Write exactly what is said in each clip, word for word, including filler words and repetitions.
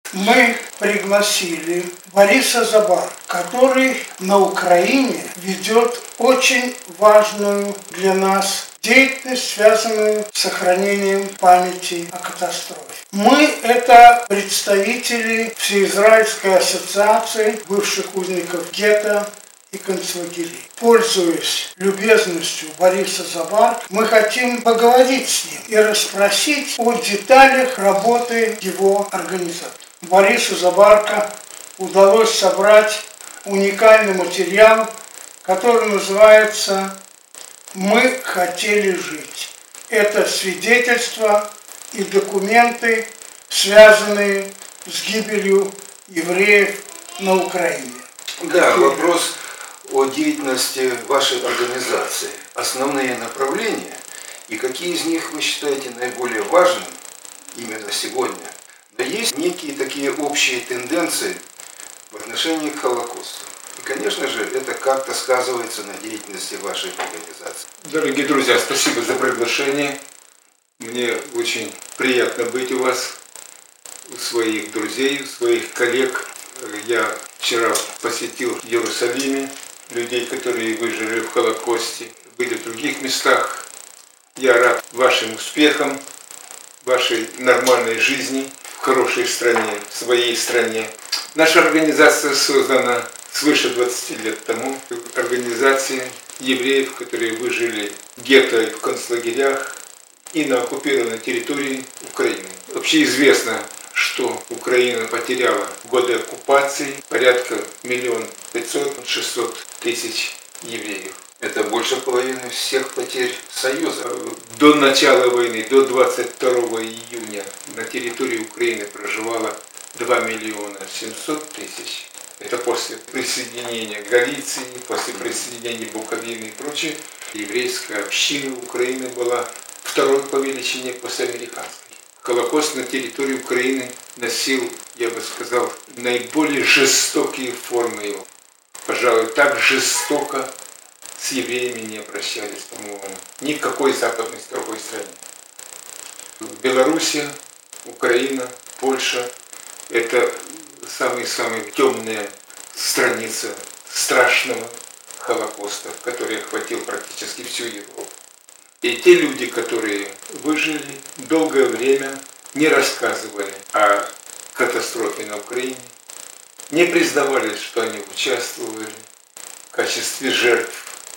Мы пригласили Бориса Забарку, который на Украине ведет очень важную для нас деятельность, связанную с сохранением памяти о катастрофе. Мы – это представители Всеизраильской ассоциации бывших узников гетто и концлагерей. Пользуясь любезностью Бориса Забарка, мы хотим поговорить с ним и расспросить о деталях работы его организации. Борису Забарка удалось собрать уникальный материал, который называется «Мы хотели жить». Это свидетельства и документы, связанные с гибелью евреев на Украине. Да, вопрос о деятельности вашей организации. Основные направления и какие из них вы считаете наиболее важным именно сегодня? Но есть некие такие общие тенденции в отношении к Холокосту. И, конечно же, это как-то сказывается на деятельности вашей организации. Дорогие друзья, спасибо за приглашение. Мне очень приятно быть у вас, у своих друзей, у своих коллег. Я вчера посетил в Иерусалиме людей, которые выжили в Холокосте, были в других местах. Я рад вашим успехам, вашей нормальной жизни в хорошей стране, в своей стране. Наша организация создана свыше двадцати лет тому. Организация евреев, которые выжили в гетто и в концлагерях и на оккупированной территории Украины. Вообще известно, что Украина потеряла в годы оккупации порядка миллион пятьсот - шестьсот тысяч евреев. Это больше половины всех потерь Союза. До начала войны, до двадцать второго июня, на территории Украины проживало два миллиона семьсот тысяч. Это после присоединения Галиции, после присоединения Буковины и прочее. Еврейская община Украины была второй по величине после американской. Холокост на территории Украины носил, я бы сказал, наиболее жестокие формы его. Пожалуй, так жестоко с евреями не обращались, по-моему, ни в какой западной другой стране. Белоруссия, Украина, Польша – это самая-самая темная страница страшного Холокоста, который охватил практически всю Европу. И те люди, которые выжили, долгое время не рассказывали о катастрофе на Украине, не признавались, что они участвовали в качестве жертв.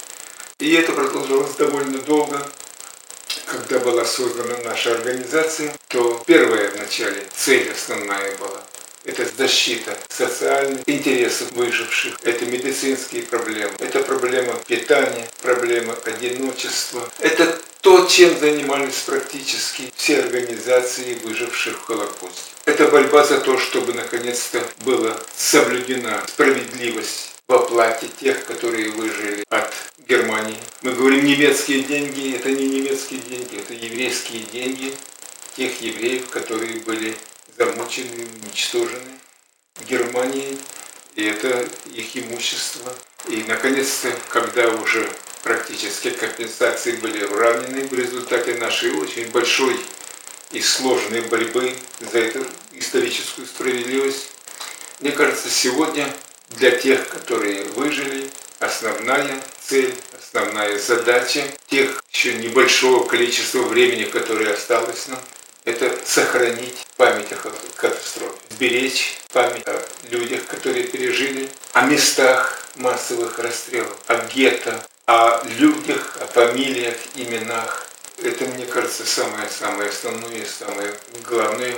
И это продолжалось довольно долго. Когда была создана наша организация, то первая вначале цель основная была – это защита социальных интересов выживших, это медицинские проблемы, это проблема питания, проблема одиночества. Это то, чем занимались практически все организации выживших в Холокосте. Это борьба за то, чтобы наконец-то была соблюдена справедливость в оплате тех, которые выжили от Германии. Мы говорим немецкие деньги, это не немецкие деньги, это еврейские деньги тех евреев, которые были замучены, уничтожены в Германии, и это их имущество. И, наконец-то, когда уже практически компенсации были уравнены в результате нашей очень большой и сложной борьбы за эту историческую справедливость, мне кажется, сегодня для тех, которые выжили, основная цель, основная задача тех еще небольшого количества времени, которое осталось нам, это сохранить память о катастрофе, сберечь память о людях, которые пережили, о местах массовых расстрелов, о гетто, о людях, о фамилиях, именах. Это, мне кажется, самое-самое основное и самое главное.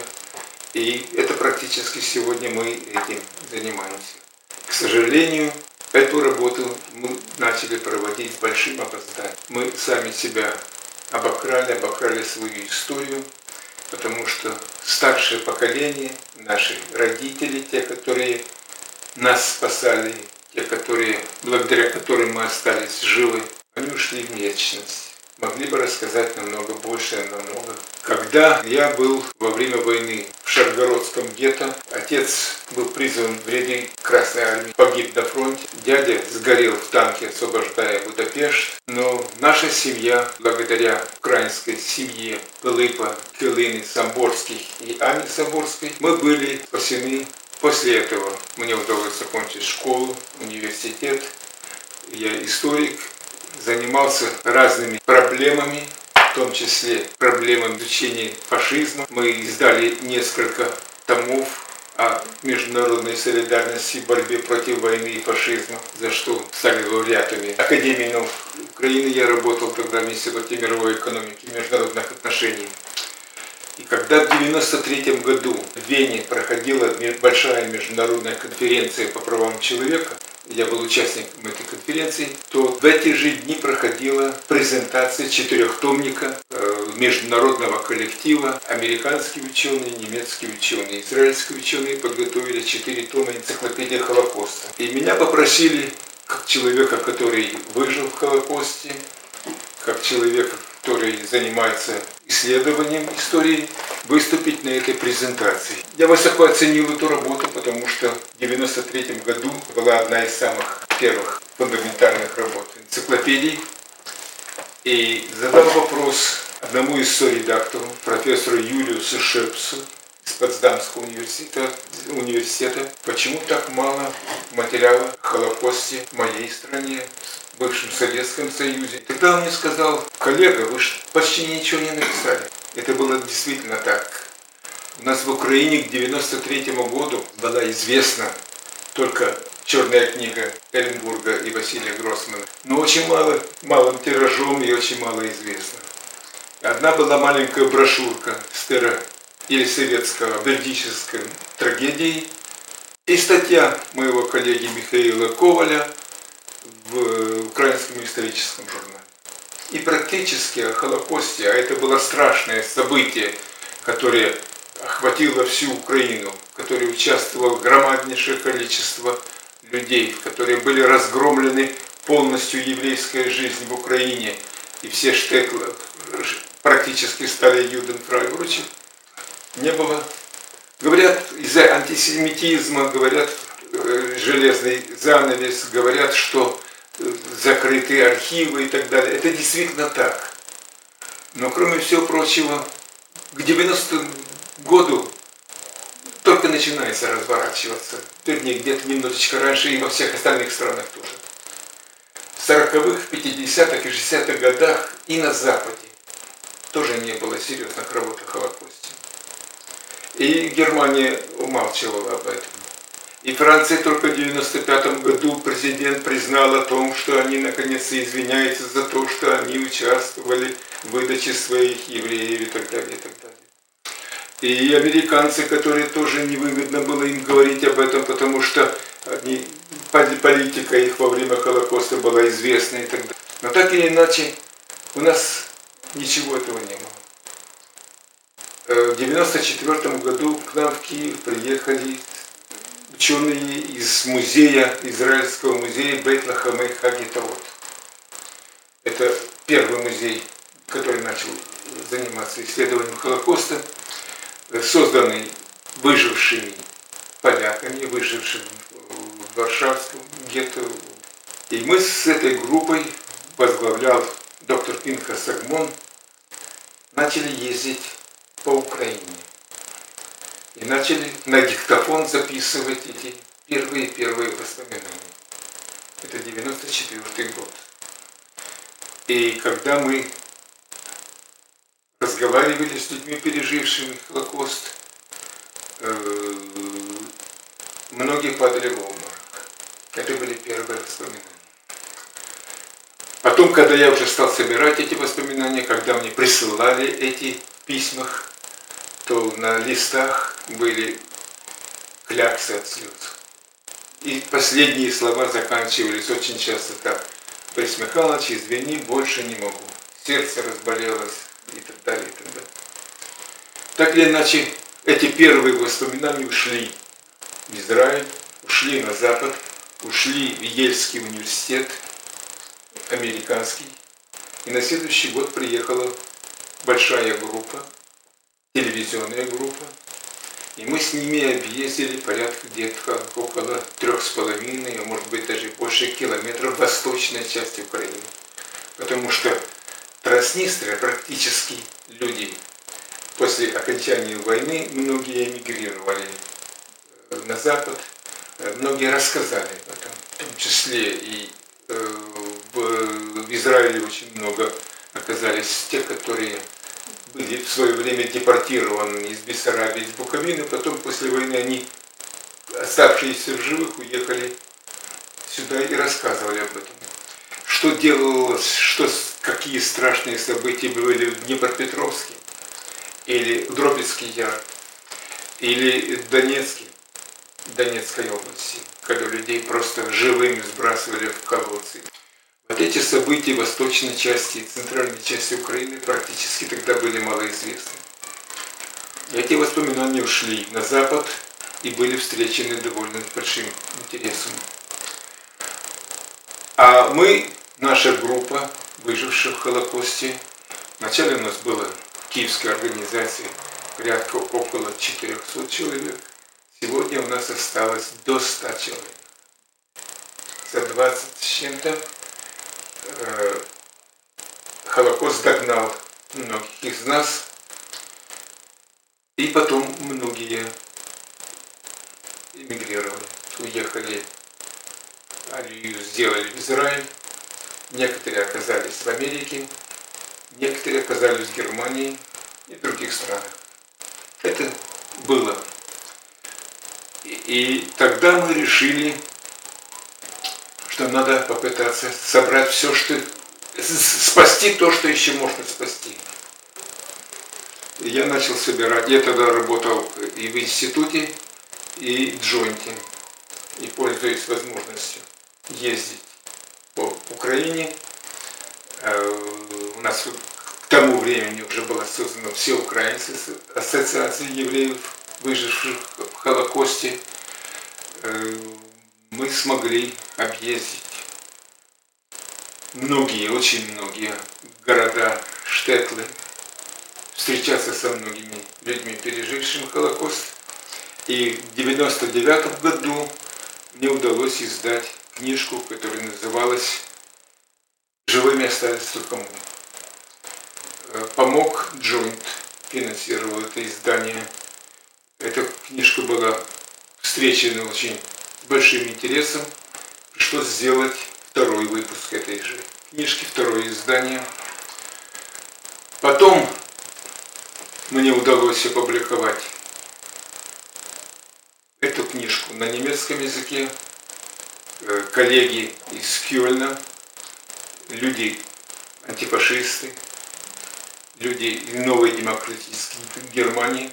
И это практически сегодня мы этим занимаемся. К сожалению, эту работу мы начали проводить с большим опозданием. Мы сами себя обокрали, обокрали свою историю, потому что старшее поколение, наши родители, те, которые нас спасали, те, которые, благодаря которым мы остались живы, они ушли в вечность. могли бы рассказать намного больше, намного. Когда я был во время войны в Шаргородском гетто, отец был призван в ряды Красной Армии, погиб на фронте, дядя сгорел в танке, освобождая Будапешт, но наша семья, благодаря украинской семье Пилипа, Килины, Самборских и Ани Самборской, мы были спасены. После этого мне удалось закончить школу, университет. Я историк, занимался разными проблемами, в том числе проблемами изучения фашизма. Мы издали несколько томов о международной солидарности в борьбе против войны и фашизма, за что стали лауреатами Академии наук Украины. Я работал тогда в Институте мировой экономики и международных отношений. И когда в девяносто третьем году в Вене проходила большая международная конференция по правам человека, я был участником этой конференции, то в эти же дни проходила презентация четырехтомника международного коллектива. Американские ученые, немецкие ученые, израильские ученые подготовили четыре тома энциклопедии Холокоста. И меня попросили, как человека, который выжил в Холокосте, как человека, который занимается исследованием истории, выступить на этой презентации. Я высоко оценил эту работу, потому что в девяносто третьем году была одна из самых первых фундаментальных работ энциклопедий. И задал вопрос одному из соредакторов, профессору Юлиусу Шепсу из Потсдамского университета, университета, почему так мало материала о Холокосте в моей стране, в бывшем Советском Союзе. Тогда он мне сказал: коллега, вы же почти ничего не написали. Это было действительно так. У нас в Украине к девяносто третьему году была известна только черная книга Эренбурга и Василия Гроссмана, но очень мало, малым тиражом и очень мало известна. Одна была маленькая брошюрка Стера или советского бердической трагедии и статья моего коллеги Михаила Коваля в Украинском историческом журнале. И практически о Холокосте, а это было страшное событие, которое охватило всю Украину, в которое участвовало громаднейшее количество людей, в которые были разгромлены полностью еврейская жизнь в Украине, и все штеклы практически стали юденфрайбручи, не было. Говорят, из-за антисемитизма, говорят, железный занавес, говорят, что закрытые архивы и так далее. Это действительно так. Но кроме всего прочего, к девяностому году только начинается разворачиваться. Вернее, где-то немножечко раньше и во всех остальных странах тоже. В сороковых, пятидесятых и шестидесятых годах и на Западе тоже не было серьезных работ о Холокосте. И Германия умалчивала об этом. И Франция только в девяносто пятом году президент признал о том, что они наконец-то извиняются за то, что они участвовали в выдаче своих евреев и так далее, и так далее. И американцы, которые тоже невыгодно было им говорить об этом, потому что они, политика их во время Холокоста была известна и так далее. Но так или иначе, у нас ничего этого не было. В девяносто четвёртом году к нам в Киев приехали ученые из музея, израильского музея Бейт Лахамей Хагитаот. Это первый музей, который начал заниматься исследованием Холокоста, созданный выжившими поляками, выжившими в Варшавском гетто. И мы с этой группой, возглавлял доктор Пинхас Агмон, начали ездить по Украине. И начали на диктофон записывать эти первые-первые воспоминания. Это девяносто четвёртый год. И когда мы разговаривали с людьми, пережившими Холокост, многие падали в обморок. Это были первые воспоминания. Потом, когда я уже стал собирать эти воспоминания, когда мне присылали эти письма, то на листах были кляксы от слез. И последние слова заканчивались очень часто так: Борис Михайлович, извини, больше не могу. Сердце разболелось и так далее, и так далее. Так или иначе, эти первые воспоминания ушли в Израиль, ушли на Запад, ушли в Ельский университет, американский. И на следующий год приехала большая группа, телевизионная группа. И мы с ними объездили порядка где-то около трех с половиной, а может быть даже больше километров в восточной части Украины. Потому что Транснистрия практически люди после окончания войны, многие эмигрировали на Запад, многие рассказали об этом, в том числе и в Израиле очень много оказались те, которые были в свое время депортированы из Бессарабии, из Буковины, потом после войны они, оставшиеся в живых, уехали сюда и рассказывали об этом. Что делалось, что, какие страшные события были в Днепропетровске, или в Дробицкий Яр, или в Донецке, Донецкой области, когда людей просто живыми сбрасывали в колодцы. Вот эти события в восточной части и центральной части Украины практически тогда были малоизвестны. Эти воспоминания ушли на Запад и были встречены довольно большим интересом. А мы, наша группа, выживших в Холокосте, вначале у нас было в киевской организации порядка около четырехсот человек, сегодня у нас осталось до ста человек. За двадцать с чем-то э, Холокост догнал многих из нас, и потом многие эмигрировали, уехали, алию сделали в Израиль, некоторые оказались в Америке, некоторые оказались в Германии и других странах. Это было. И, и тогда мы решили, что надо попытаться собрать все, что спасти то, что еще можно спасти. И я начал собирать. Я тогда работал и в институте, и в джойнте, и пользуясь возможностью ездить по Украине. У нас к тому времени уже была создана Всеукраинская ассоциация евреев, выживших в Холокосте. Мы смогли объездить многие, очень многие города, штетлы, встречаться со многими людьми, пережившими Холокост. И в девяносто девятом году мне удалось издать книжку, которая называлась «Живыми остались только мы». Помог джойнт, финансировал это издание. Эта книжка была встречена очень большим интересом. Пришлось сделать второй выпуск этой же книжки, второе издание. Потом мне удалось опубликовать эту книжку на немецком языке. Коллеги из Кёльна, люди антифашисты, люди из новой демократической Германии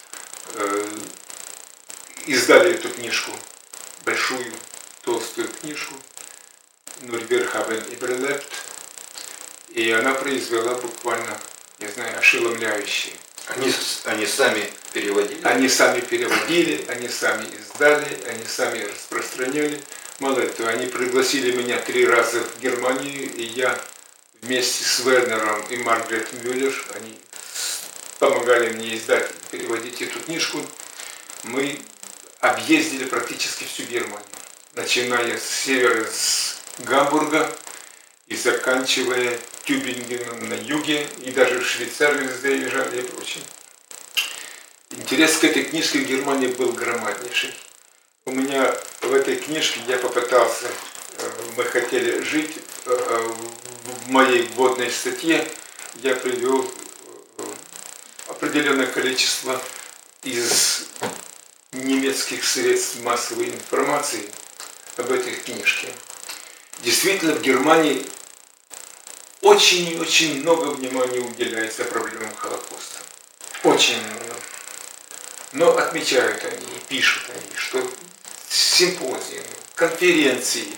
издали эту книжку, большую, толстую книжку «Nur wir haben überlebt», и она произвела буквально, я знаю, ошеломляющие. Они, они сами переводили? Они сами переводили, они сами издали, они сами распространяли. Мало этого, они пригласили меня три раза в Германию, и я вместе с Вернером и Маргарет Мюллер, они помогали мне издать, переводить эту книжку. Мы объездили практически всю Германию, начиная с севера, с Гамбурга и заканчивая Тюбингеном на юге, и даже в Швейцарию заезжали и прочее. Интерес к этой книжке в Германии был громаднейший. У меня в этой книжке я попытался, мы хотели жить, в моей вводной статье я привел определенное количество из немецких средств массовой информации об этой книжке. Действительно, в Германии очень и очень много внимания уделяется проблемам Холокоста. Очень много. Но отмечают они и пишут они, что симпозиумы, конференции,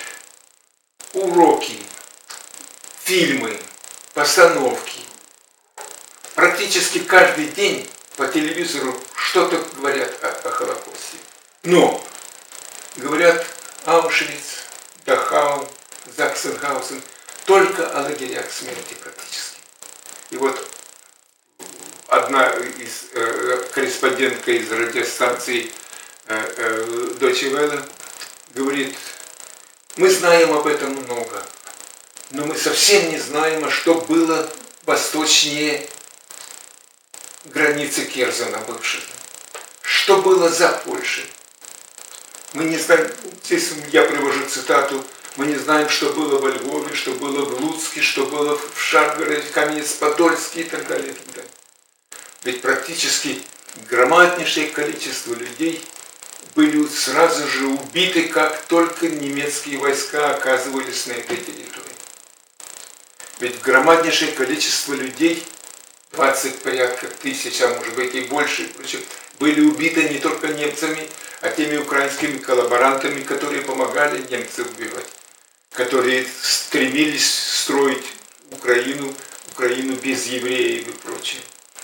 уроки, фильмы, постановки. Практически каждый день по телевизору что-то говорят о, о Холокосте. Но говорят Аушвиц, Дахау, Заксенгаузен. только о лагерях смерти практически. И вот одна из э, корреспондентка из радиостанции э, э, Deutsche Welle говорит: мы знаем об этом много, но мы совсем не знаем, что было восточнее границы Керзена бывшей, что было за Польшей. Мы не знаем, здесь я привожу цитату: мы не знаем, что было во Львове, что было в Луцке, что было в Шаргороде, Каменец-Подольске и так далее, и так далее. Ведь практически громаднейшее количество людей были сразу же убиты, как только немецкие войска оказывались на этой территории. Ведь громаднейшее количество людей, двадцать порядка тысяч, а может быть и больше, были убиты не только немцами, а теми украинскими коллаборантами, которые помогали немцев убивать, которые стремились строить Украину, Украину без евреев и прочее.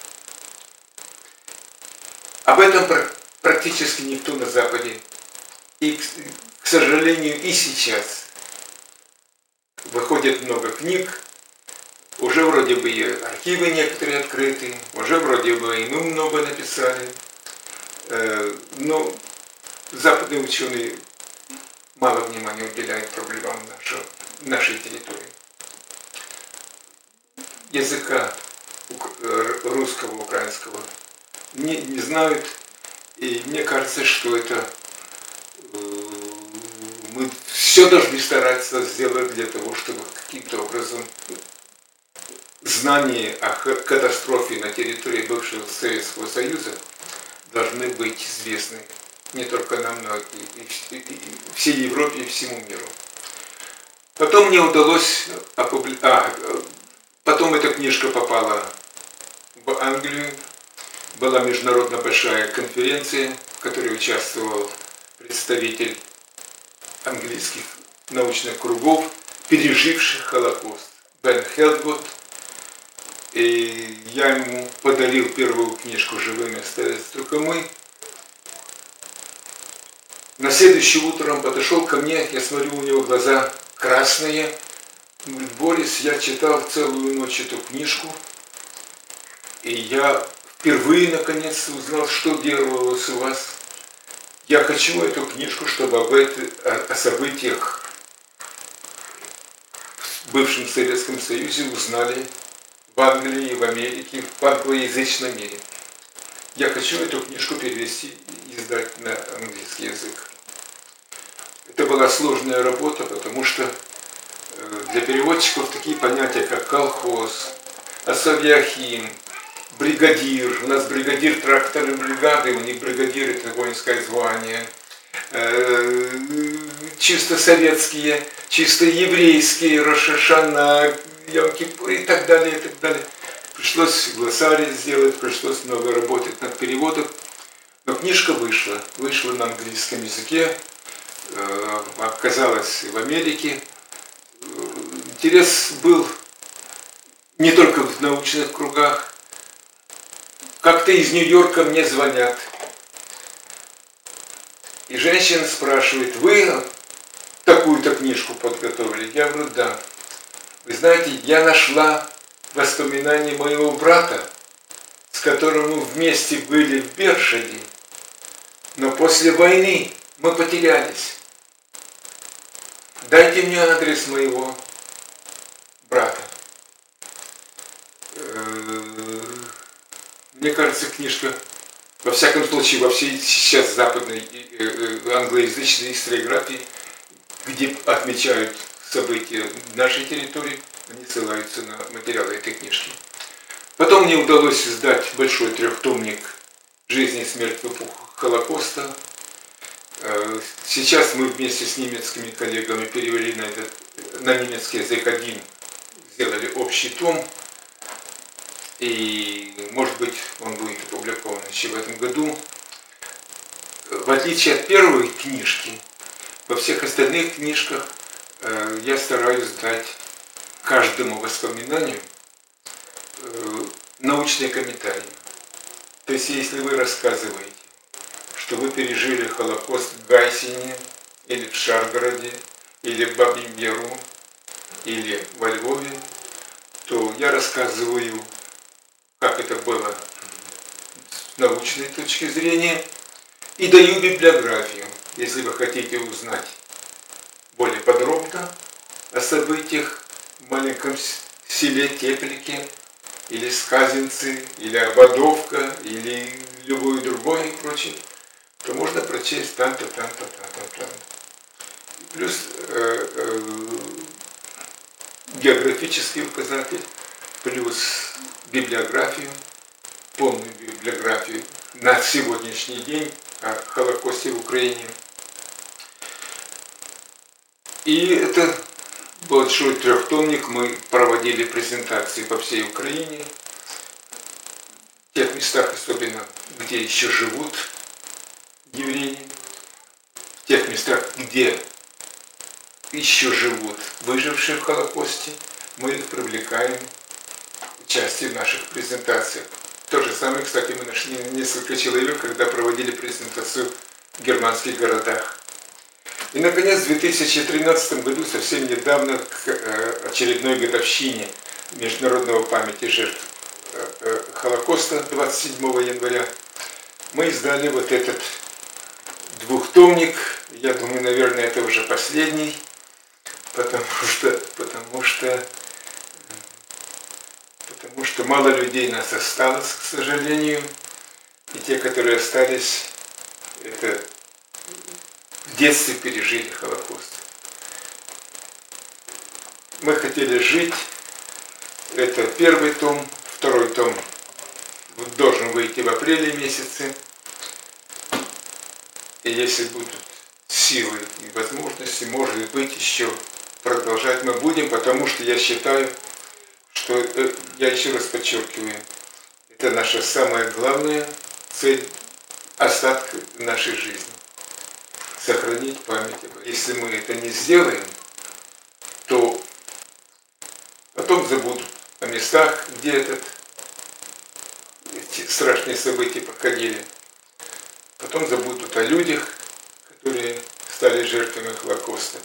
Об этом практически никто на Западе, и, к сожалению, и сейчас выходит много книг, уже вроде бы и архивы некоторые открыты, уже вроде бы и мы много написали, но западные ученые мало внимания уделяют проблемам нашего, нашей территории. Языка русского, украинского не, не знают, и мне кажется, что это э, мы все должны стараться сделать для того, чтобы каким-то образом знания о катастрофе на территории бывшего Советского Союза должны быть известны не только нам, но и, и, и всей Европе, и всему миру. Потом мне удалось опубли... а, потом эта книжка попала в Англию. Была международная большая конференция, в которой участвовал представитель английских научных кругов, переживших Холокост, Бен Хелдвуд. И я ему подарил первую книжку «Живыми остались только мы». На следующее утро он подошел ко мне, я смотрю, у него глаза красные. Он говорит: Борис, я читал целую ночь эту книжку, и я впервые наконец узнал, что делалось у вас. Я хочу эту книжку, чтобы об этом, о событиях в бывшем Советском Союзе узнали в Англии, в Америке, в англоязычном мире. Я хочу эту книжку перевести и издать на английский язык. Это была сложная работа, потому что для переводчиков такие понятия, как колхоз, асавиахим, бригадир. У нас бригадир тракторной бригады, у них бригадир — это воинское звание. Чисто советские, чисто еврейские, Рош ха-Шана, Йом-Кипур и так далее, и так далее. Пришлось глоссарий сделать, пришлось много работать над переводом. Но книжка вышла, вышла на английском языке, оказалась в Америке. Интерес был не только в научных кругах. Как-то из Нью-Йорка мне звонят. И женщина спрашивает: вы такую-то книжку подготовили? Я говорю: да. Вы знаете, я нашла воспоминания моего брата, с которым мы вместе были в Бершаде, но после войны мы потерялись. Дайте мне адрес моего брата. Мне кажется, книжка, во всяком случае, во всей сейчас западной англоязычной историографии, где отмечают события нашей территории, они ссылаются на материалы этой книжки. Потом мне удалось издать большой трехтомник «Жизнь и смерть в эпоху Холокоста». Сейчас мы вместе с немецкими коллегами перевели на, этот, на немецкий язык один, сделали общий том. И, может быть, он будет опубликован еще в этом году. В отличие от первой книжки, во всех остальных книжках э, я стараюсь дать каждому воспоминанию э, научные комментарии. То есть, если вы рассказываете, что вы пережили Холокост в Гайсине, или в Шаргороде, или в Бабьем Яру, или во Львове, то я рассказываю, как это было с научной точки зрения, и даю библиографию, если вы хотите узнать более подробно о событиях в маленьком селе Теплике, или Сказинцы, или Ободовка, или любое другое и прочее, то можно прочесть там-то, там-то, там-то, там-то. Плюс э, э, географический указатель, плюс библиографию, полную библиографию на сегодняшний день о Холокосте в Украине. И это большой трехтомник, мы проводили презентации по всей Украине, в тех местах, особенно где еще живут евреи, в тех местах, где еще живут выжившие в Холокосте, мы их привлекаем к участию в наших презентациях. То же самое, кстати, мы нашли несколько человек, когда проводили презентацию в германских городах. И, наконец, в две тысячи тринадцатом году, совсем недавно, к очередной годовщине Международного памяти жертв Холокоста, двадцать седьмого января, мы издали вот этот двухтомник. Я думаю, наверное, это уже последний, потому что, потому что, потому что мало людей нас осталось, к сожалению, и те, которые остались, это в детстве пережили Холокост. Мы хотели жить. Это первый том. Второй том должен выйти в апреле месяце. И если будут силы и возможности, может быть, еще продолжать мы будем, потому что я считаю, что, я еще раз подчеркиваю, это наша самая главная цель, остатка нашей жизни. Сохранить память об этом. Если мы это не сделаем, то потом забудут о местах, где этот, эти страшные события проходили. Потом забудут о людях, которые стали жертвами Холокоста.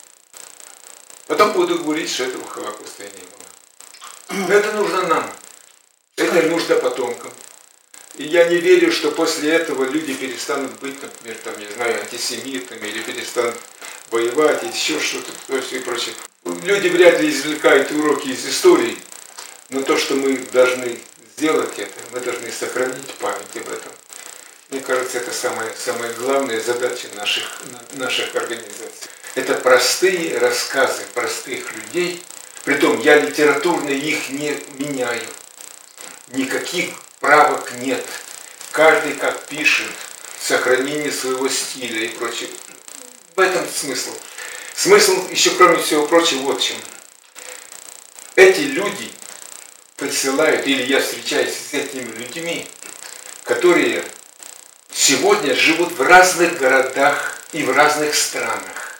Потом будут говорить, что этого Холокоста и не было. Но это нужно нам. Это нужно потомкам. И я не верю, что после этого люди перестанут быть, например, там, я знаю, антисемитами, или перестанут воевать, и еще что-то, и прочее. Люди вряд ли извлекают уроки из истории, но то, что мы должны сделать это, мы должны сохранить память об этом. Мне кажется, это самая, самая главная задача наших, наших организаций. Это простые рассказы простых людей, притом я литературно их не меняю, никаких правок нет. Каждый как пишет, сохранение своего стиля и прочее. В этом смысл. Смысл еще, кроме всего прочего, вот в чем. Эти люди присылают, или я встречаюсь с этими людьми, которые сегодня живут в разных городах и в разных странах.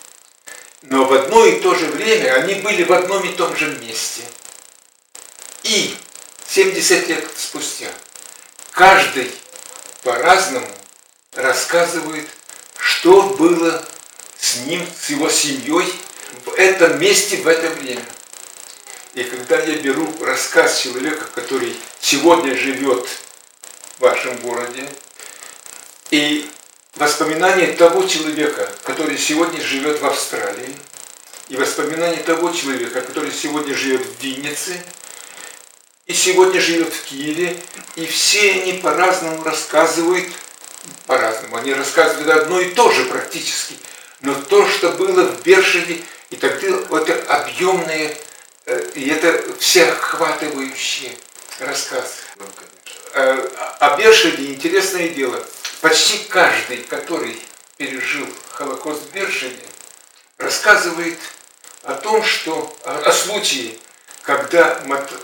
Но в одно и то же время они были в одном и том же месте. И семьдесят лет спустя каждый по-разному рассказывает, что было с ним, с его семьей в этом месте, в это время. И когда я беру рассказ человека, который сегодня живет в вашем городе, и воспоминания того человека, который сегодня живет в Австралии, и воспоминания того человека, который сегодня живет в Виннице, и сегодня живет в Киеве, и все они по-разному рассказывают, по-разному, они рассказывают одно и то же практически, но то, что было в Бершеве, и тогда это объемные, и это всеохватывающие рассказы. О Бершеве интересное дело, почти каждый, который пережил Холокост в Бершеве, рассказывает о том, что о, о случае, когда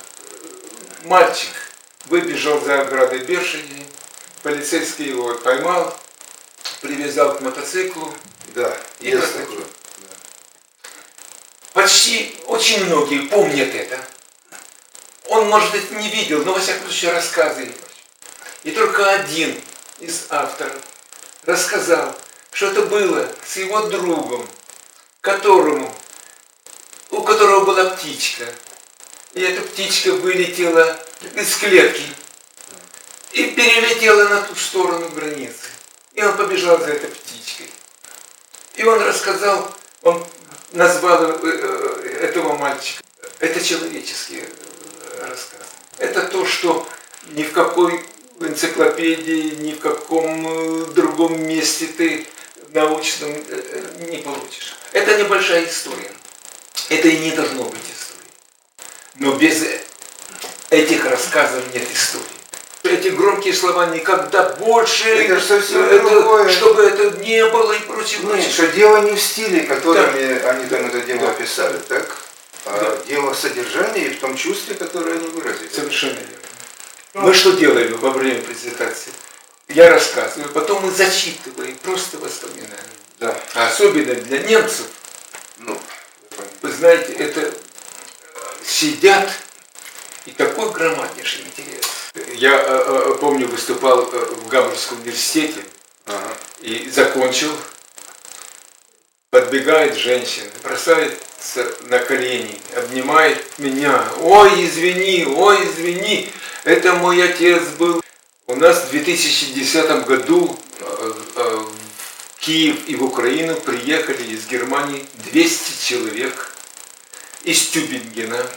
мальчик выбежал за оградой Бершеве, полицейский его поймал, привязал к мотоциклу. Да, и есть такое. Да. Почти очень многие помнят это. Он, может быть, не видел, но во всяком случае рассказывает. И только один из авторов рассказал, что это было с его другом, которому у которого была птичка. И эта птичка вылетела из клетки и перелетела на ту сторону границы. И он побежал за этой птичкой. И он рассказал, он назвал этого мальчика. Это человеческий рассказ. Это то, что ни в какой энциклопедии, ни в каком другом месте ты научном не получишь. Это небольшая история. Это и не должно быть историей. Но без этих рассказов нет истории. Эти громкие слова никогда больше, это совсем это, другое. Чтобы это не было и прочее. Нет, что дело не в стиле, которыми да. они там это дело да. описали, так? А да. дело в содержании и в том чувстве, которое они выразили. Совершенно верно. Мы что делаем во время презентации? Я рассказываю, потом мы зачитываем просто воспоминания. Да. Особенно для немцев. Ну, вы знаете, это сидят и такой громаднейший интерес. Я э, помню, выступал в Гамбургском университете ага. и закончил. Подбегает женщина, бросается на колени, обнимает меня. Ой, извини, ой, извини, это мой отец был. У нас в две тысячи десятом году в Киев и в Украину приехали из Германии двести человек из Тюбингена.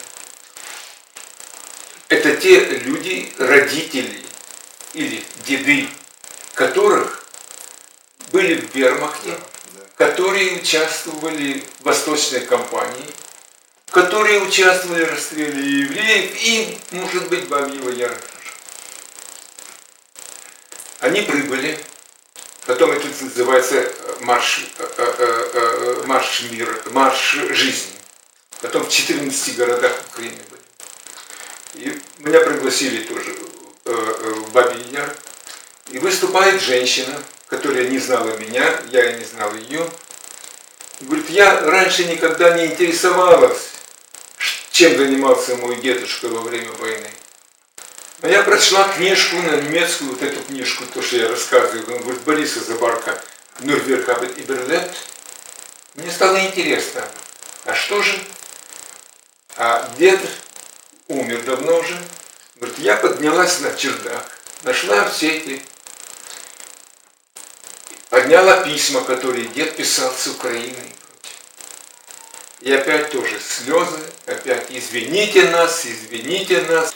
Это те люди, родители или деды, которых были в вермахте, которые участвовали в Восточной кампании, которые участвовали в расстреле евреев и, может быть, Бабьего Яра тоже. Они прибыли, потом это называется марш, э, э, э, марш мира, марш жизни. Потом в четырнадцати городах Украины были. И меня пригласили тоже э, э, в Бабий Яр. И выступает женщина, которая не знала меня, я и не знал ее. Говорит, я раньше никогда не интересовалась, чем занимался мой дедушка во время войны. Но я прочла книжку на немецкую, вот эту книжку, то, что я рассказываю, он говорит, Бориса Забарка, «Нюрнберг хабет überlebt». Мне стало интересно, а что же? А дед умер давно уже. Говорит, я поднялась на чердак, нашла все эти, подняла письма, которые дед писал с Украины. И опять тоже слезы, опять извините нас, извините нас.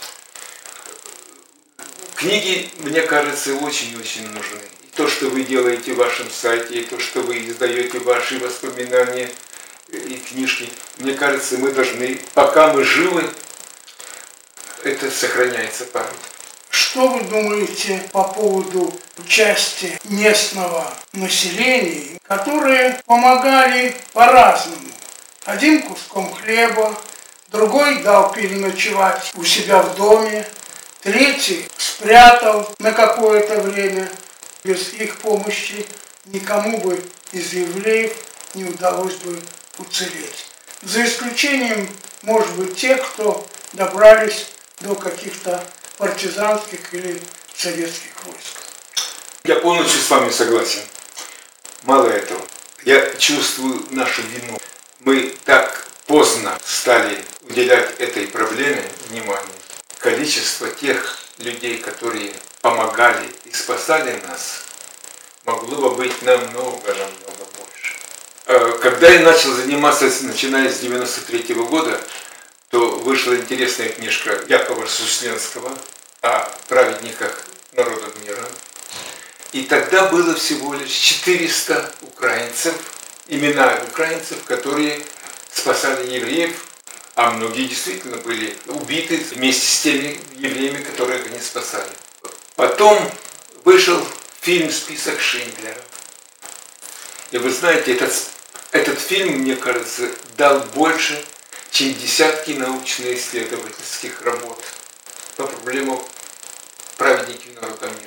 Книги, мне кажется, очень-очень нужны. И то, что вы делаете в вашем сайте, и то, что вы издаете ваши воспоминания и книжки, мне кажется, мы должны, пока мы живы, это сохраняется память. Что вы думаете по поводу участия местного населения, которые помогали по-разному? Один куском хлеба, другой дал переночевать у себя в доме, третий спрятал на какое-то время. Без их помощи никому бы из евреев не удалось бы уцелеть. За исключением, может быть, тех, кто добрались до каких-то партизанских или советских войск. Я полностью с вами согласен. Мало этого. Я чувствую нашу вину. Мы так поздно стали уделять этой проблеме внимание. Количество тех людей, которые помогали и спасали нас, могло бы быть намного-намного больше. Когда я начал заниматься, начиная с девяносто третьего года, то вышла интересная книжка Якова Сусленского о праведниках народов мира. И тогда было всего лишь четыреста украинцев, имена украинцев, которые спасали евреев, а многие действительно были убиты вместе с теми евреями, которых они спасали. Потом вышел фильм «Список Шиндлера». И вы знаете, этот, этот фильм, мне кажется, дал больше, чем десятки научно-исследовательских работ по проблемам праведников народа мира.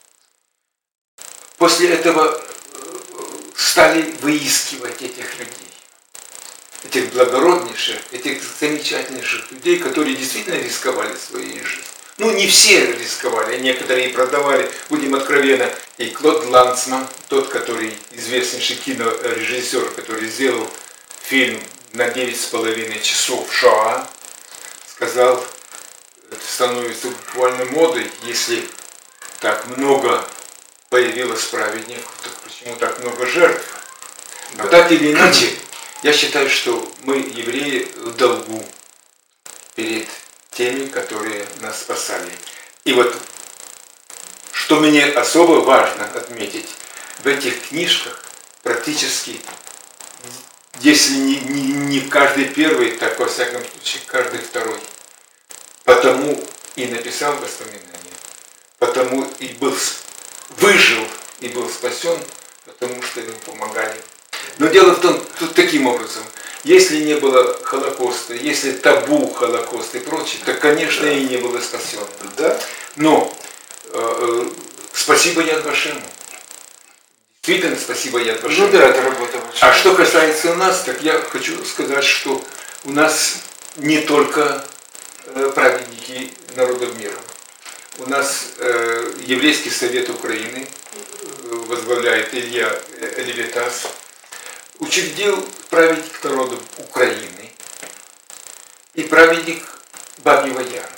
После этого стали выискивать этих людей, этих благороднейших, этих замечательнейших людей, которые действительно рисковали своей жизнью. Ну, не все рисковали, а некоторые продавали, будем откровенны. И Клод Ланцман, тот, который известнейший кинорежиссер, который сделал фильм на девять с половиной часов Шоа, сказал, становится буквально модой, если так много появилось праведников, так почему так много жертв? Но так или иначе, я считаю, что мы, евреи, в долгу перед теми, которые нас спасали. И вот, что мне особо важно отметить, в этих книжках практически, если не, не, не каждый первый, так во всяком случае каждый второй, потому и написал воспоминания, потому и был, выжил и был спасен, потому что ему помогали. Но дело в том, тут таким образом, если не было Холокоста, если табу Холокоста и прочее, то, конечно, да. и не было спасен. Да? Но э, спасибо Яд Вашему. Действительно, спасибо Яд Вашему. Ну да, это работа большая. А что касается нас, так я хочу сказать, что у нас не только э, праведники народов мира. У нас э, Еврейский совет Украины э, возглавляет Илья Левитас, учредил праведник народов Украины и праведник Бабьего Яра.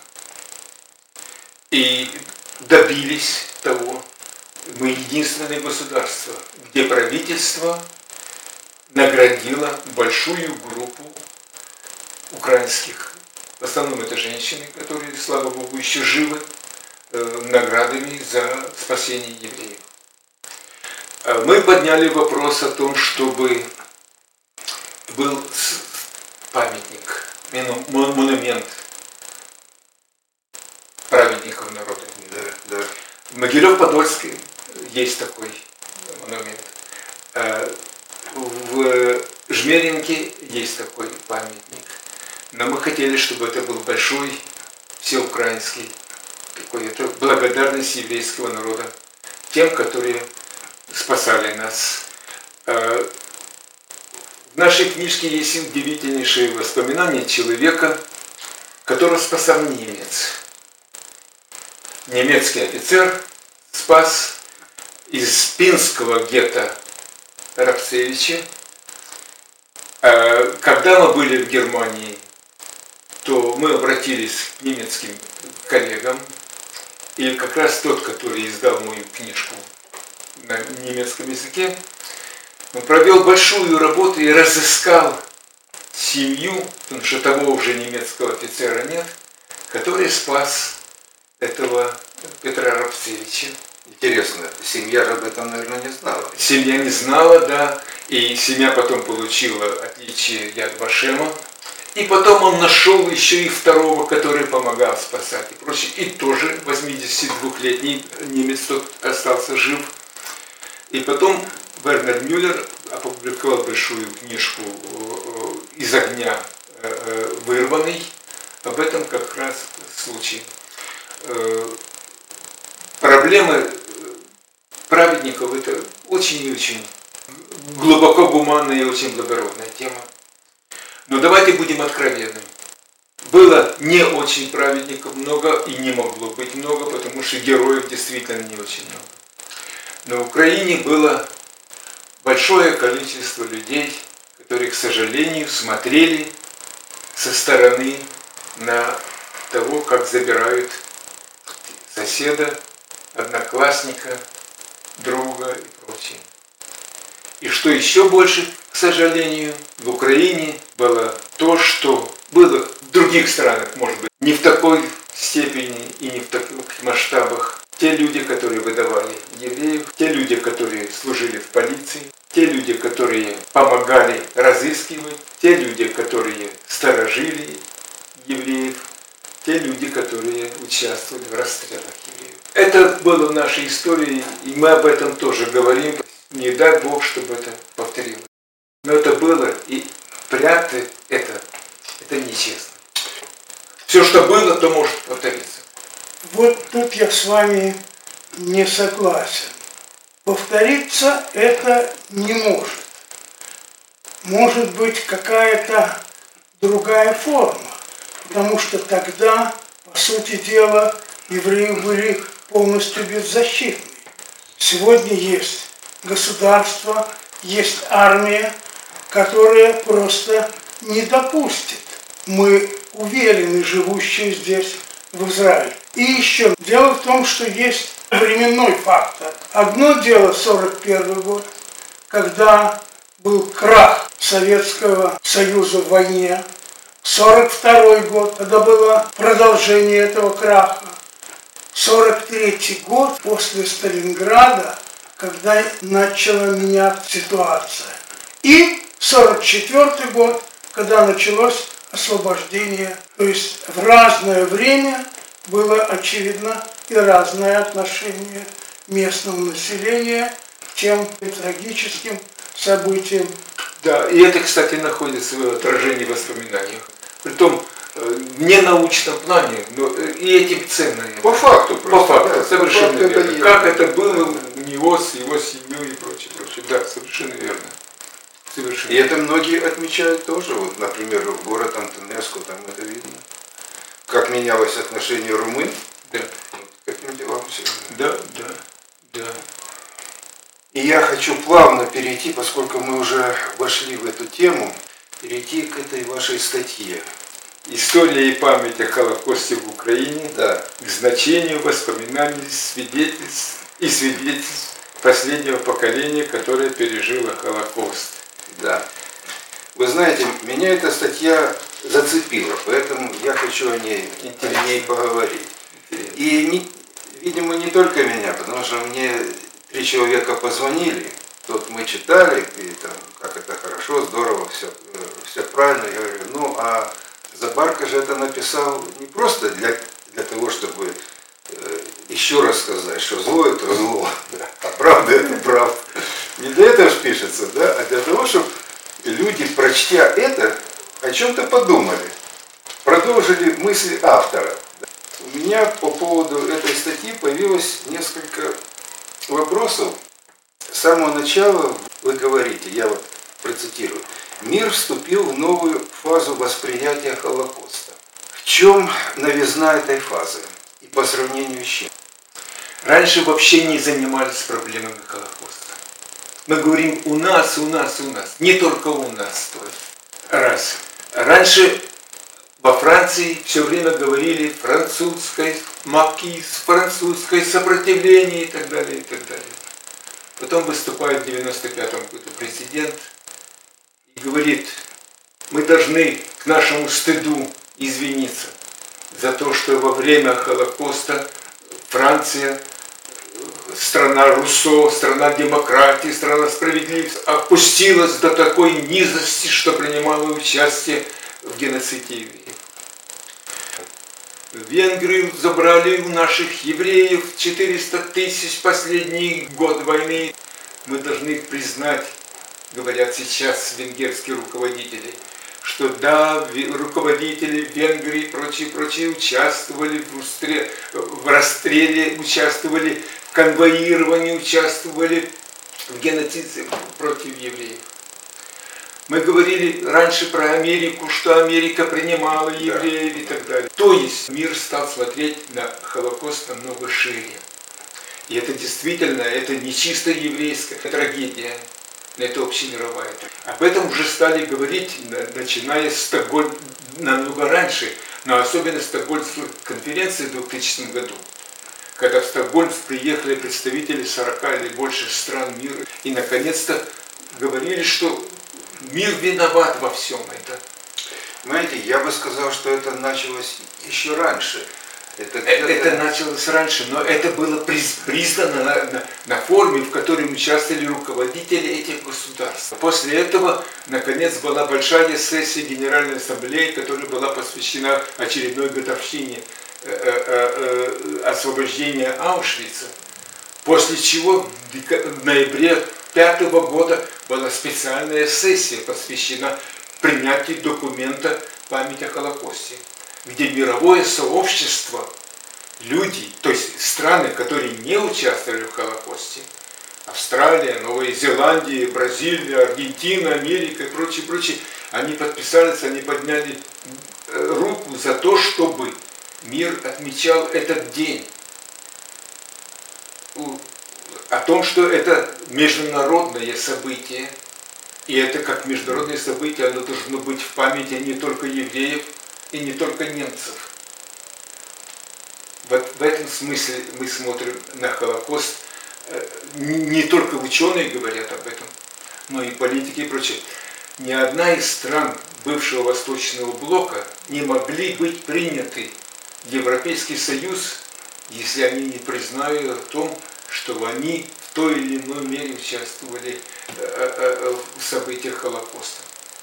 И добились того, мы единственное государство, где правительство наградило большую группу украинских, в основном это женщины, которые, слава Богу, еще живы, наградами за спасение евреев. Мы подняли вопрос о том, чтобы был памятник, монумент праведников народа. Да, да. В Могилев-Подольске есть такой монумент. В Жмеринке есть такой памятник. Но мы хотели, чтобы это был большой, всеукраинский, такой, это благодарность еврейского народа тем, которые спасали нас. В нашей книжке есть удивительнейшие воспоминания человека, которого спасал немец. Немецкий офицер спас из пинского гетто Рабцевича. Когда мы были в Германии, то мы обратились к немецким коллегам, и как раз тот, который издал мою книжку на немецком языке, он провел большую работу и разыскал семью, потому что того уже немецкого офицера нет, который спас этого Петра Рабцевича. Интересно, семья же об этом, наверное, не знала. Семья не знала, да, и семья потом получила отличие Яд Вашема. И потом он нашел еще и второго, который помогал спасать и прочее. И тоже восьмидесятидвухлетний немец тот остался жив. И потом Вернер Мюллер опубликовал большую книжку «Из огня вырванный». Об этом как раз случай. Проблемы праведников – это очень и очень глубоко гуманная и очень благородная тема. Но давайте будем откровенны. Было не очень праведников много и не могло быть много, потому что героев действительно не очень много. На Украине было большое количество людей, которые, к сожалению, смотрели со стороны на того, как забирают соседа, одноклассника, друга и прочее. И что еще больше, к сожалению, в Украине было то, что было в других странах, может быть, не в такой степени и не в таких масштабах. Те люди, которые выдавали евреев, те люди, которые служили в полиции, те люди, которые помогали разыскивать, те люди, которые сторожили евреев, те люди, которые участвовали в расстрелах евреев. Это было в нашей истории, и мы об этом тоже говорим. Не дай Бог, чтобы это повторилось. Но это было, и прятать это, это нечестно. Все, что было, то может повториться. Вот тут я с вами не согласен. Повториться это не может. Может быть какая-то другая форма. Потому что тогда, по сути дела, евреи были полностью беззащитны. Сегодня есть государство, есть армия, которая просто не допустит. Мы уверены, живущие здесь, в Израиле. И еще, дело в том, что есть временной фактор. Одно дело сорок первый год, когда был крах Советского Союза в войне. сорок второй год, когда было продолжение этого краха. сорок третий год после Сталинграда, когда начала меняться ситуация. И сорок четвёртый год, когда началось освобождение. То есть в разное время было очевидно и разное отношение местного населения к тем трагическим событиям. Да, и это, кстати, находится в отражении в воспоминаниях. Притом в ненаучном плане, но и этим ценные. По факту По просто. факту, Да, совершенно по факту верно. это Как есть. это было у него с его семьей и прочее, прочее. Да, совершенно верно. Совершенно И это многие отмечают тоже. Вот, например, в город Антонеску, там это видно. Как менялось отношение румын. Да. Вот, к этим делам все. Да, да, да. И я хочу плавно перейти, поскольку мы уже вошли в эту тему, перейти к этой вашей статье. История и память о Холокосте в Украине, Да. к значению воспоминаний свидетельств и свидетельств последнего поколения, которое пережило Холокост. Да. Вы знаете, меня эта статья зацепила, поэтому я хочу о ней, о ней поговорить. Интересно. И, не, видимо, не только меня, потому что мне три человека позвонили, тут мы читали, и там, как это хорошо, здорово, все, все правильно. Я говорю, ну, а Забарка же это написал не просто для, для того, чтобы э, еще раз сказать, что зло это зло, да, а правда это правда. Не для этого же пишется, да, а для того, чтобы люди, прочтя это, о чем-то подумали, продолжили мысли автора. У меня по поводу этой статьи появилось несколько вопросов. С самого начала вы говорите, я вот процитирую, мир вступил в новую фазу восприятия Холокоста. В чем новизна этой фазы и по сравнению с чем? Раньше вообще не занимались проблемами Холокоста. Мы говорим у нас, у нас, у нас. Не только у нас. То есть. Раз. Раньше во Франции все время говорили французское макиз, французское сопротивление и так далее, и так далее. Потом выступает в девяносто пятом году президент и говорит, мы должны к нашему стыду извиниться за то, что во время Холокоста Франция, страна Руссо, страна демократии, страна справедливости, опустилась до такой низости, что принимала участие в геноциде евреев. В Венгрию забрали у наших евреев четыреста тысяч последний год войны. Мы должны признать, говорят сейчас венгерские руководители, что да, руководители Венгрии и прочие, прочие участвовали в, устре, в расстреле, участвовали в конвоировании, участвовали в геноциде против евреев. Мы говорили раньше про Америку, что Америка принимала евреев, да, и так далее. То есть мир стал смотреть на Холокост намного шире. И это действительно, это не чисто еврейская трагедия, это общемировая. Об этом уже стали говорить, начиная с Стокгольма, намного раньше, но особенно с Стокгольмской конференции в двухтысячном году, когда в Стокгольм приехали представители сорока или больше стран мира, и наконец-то говорили, что мир виноват во всем этом. Знаете, я бы сказал, что это началось еще раньше. Это, это началось раньше, но это было признано на, на, на форуме, в котором участвовали руководители этих государств. После этого, наконец, была большая сессия Генеральной Ассамблеи, которая была посвящена очередной годовщине э, э, э, освобождения Аушвица. После чего в ноябре пятого года была специальная сессия, посвящена принятию документа «Память о Холокосте», где мировое сообщество, люди, то есть страны, которые не участвовали в Холокосте, Австралия, Новая Зеландия, Бразилия, Аргентина, Америка и прочее, прочее, они подписались, они подняли руку за то, чтобы мир отмечал этот день. О том, что это международное событие, И это как международное событие, оно должно быть в памяти не только евреев и не только немцев. Вот в этом смысле мы смотрим на Холокост. Не только ученые говорят об этом, но и политики и прочее. Ни одна из стран бывшего Восточного блока не могли быть приняты в Европейский Союз, если они не признают о том, что они в той или иной мере участвовали в событиях Холокоста.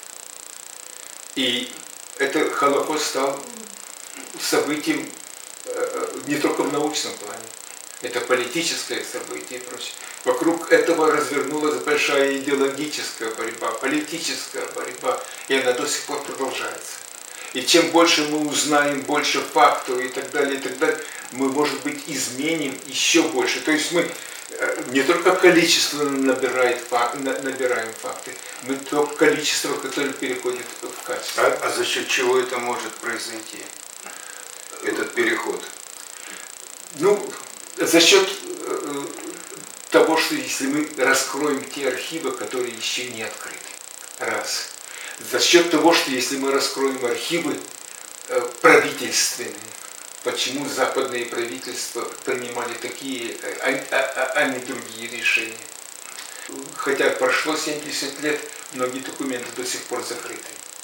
И этот Холокост стал событием не только в научном плане, это политическое событие и прочее. Вокруг этого развернулась большая идеологическая борьба, политическая борьба, и она до сих пор продолжается. И чем больше мы узнаем, больше фактов и так далее, и так далее, мы, может быть, изменим еще больше. То есть мы не только количественно набираем, набираем факты, мы только количество, которое переходит в качество. А, а за счет чего это может произойти, этот переход? Ну, за счет э, того, что если мы раскроем те архивы, которые еще не открыты. Раз. За счет того, что если мы раскроем архивы э, правительственные, почему западные правительства принимали такие, а, а, а не другие решения. Хотя прошло семьдесят лет, многие документы до сих пор закрыты.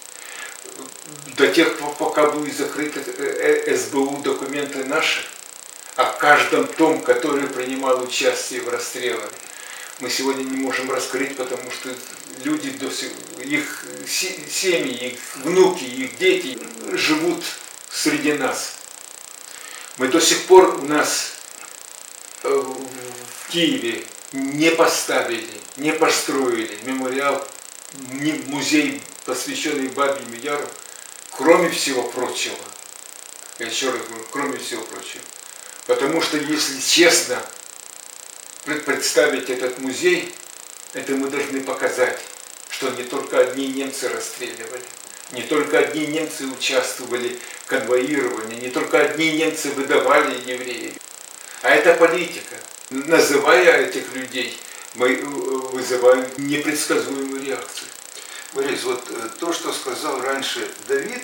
До тех пор, пока будут закрыты эс бэ у документы наши, о каждом том, который принимал участие в расстрелах, мы сегодня не можем раскрыть, потому что люди, до сих, их семьи, их внуки, их дети живут среди нас. Мы до сих пор у нас в Киеве не поставили, не построили мемориал, музей, посвященный Бабьему Яру, кроме всего прочего. Я еще раз говорю, кроме всего прочего. Потому что, если честно представить этот музей, это мы должны показать, что не только одни немцы расстреливали, не только одни немцы участвовали в конвоировании, не только одни немцы выдавали евреев. А это политика. Называя этих людей, мы вызываем непредсказуемую реакцию. Борис, вот то, что сказал раньше Давид,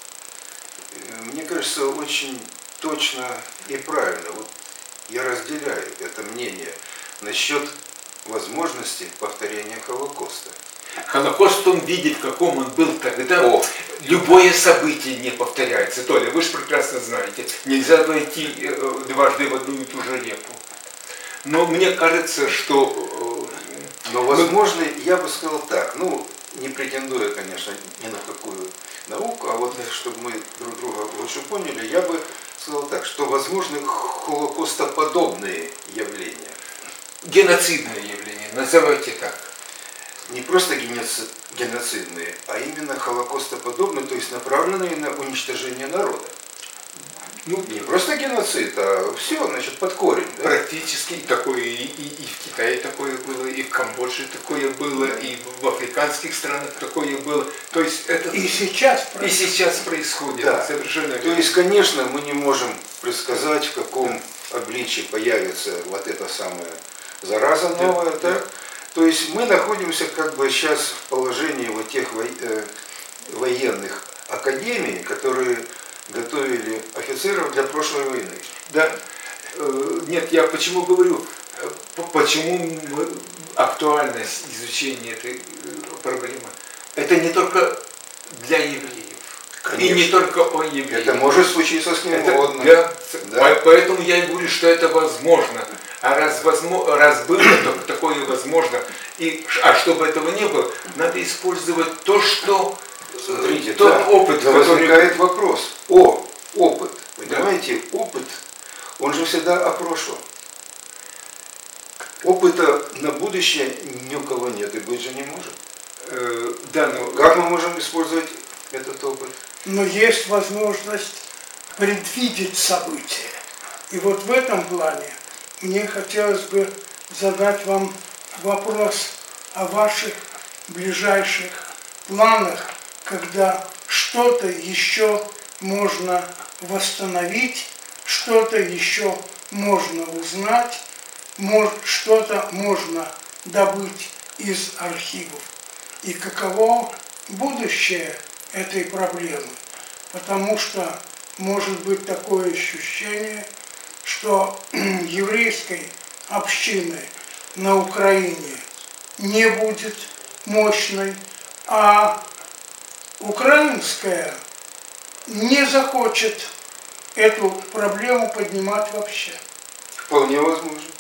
мне кажется, очень точно и правильно. Вот я разделяю это мнение насчет возможности повторения Холокоста. Холокост в том виде, в каком он был тогда, О. любое событие не повторяется. Толя, вы же прекрасно знаете, нельзя войти дважды в одну и ту же реку. Но мне кажется, что... Но возможно, я бы сказал так, ну, не претендуя, конечно, ни на какую науку, а вот чтобы мы друг друга лучше поняли, я бы сказал так, что возможны холокостоподобные явления. Геноцидные явления, называйте так. Не просто геноцидные, а именно холокостоподобные, то есть направленные на уничтожение народа. Ну, не просто геноцид, а все, значит, под корень. Да? Практически такое и, и, и в Китае такое было, и в Камбодже такое было, и в африканских странах такое было. То есть это и сейчас происходит. И сейчас происходит. Да. Совершенно То есть, конечно, мы не можем предсказать, в каком обличии появится вот эта самая зараза новая, да. Да? То есть мы находимся как бы сейчас в положении вот тех военных академий, которые готовили офицеров для прошлой войны. Да. Нет, я почему говорю, почему актуальность изучения этой проблемы. Это не только для евреев. Конечно. И не только о евреях. Это может случиться с кем угодно. Да, да. Поэтому я и говорю, что это возможно. А раз, возможно, раз было такое возможно, и, а чтобы этого не было, надо использовать то, что... Смотрите, тот да, опыт, но который... возникает вопрос. О, опыт. Понимаете, да. Опыт, он же всегда о прошлом. Опыта на будущее ни у кого нет и быть же не может. Э, да, но... Как мы можем использовать этот опыт? Но есть возможность предвидеть события. И вот в этом плане мне хотелось бы задать вам вопрос о ваших ближайших планах, когда что-то еще можно восстановить, что-то еще можно узнать, что-то можно добыть из архивов. и каково будущее этой проблемы. Потому что может быть такое ощущение, что еврейской общины на Украине не будет мощной, а украинская не захочет эту проблему поднимать вообще. Вполне возможно.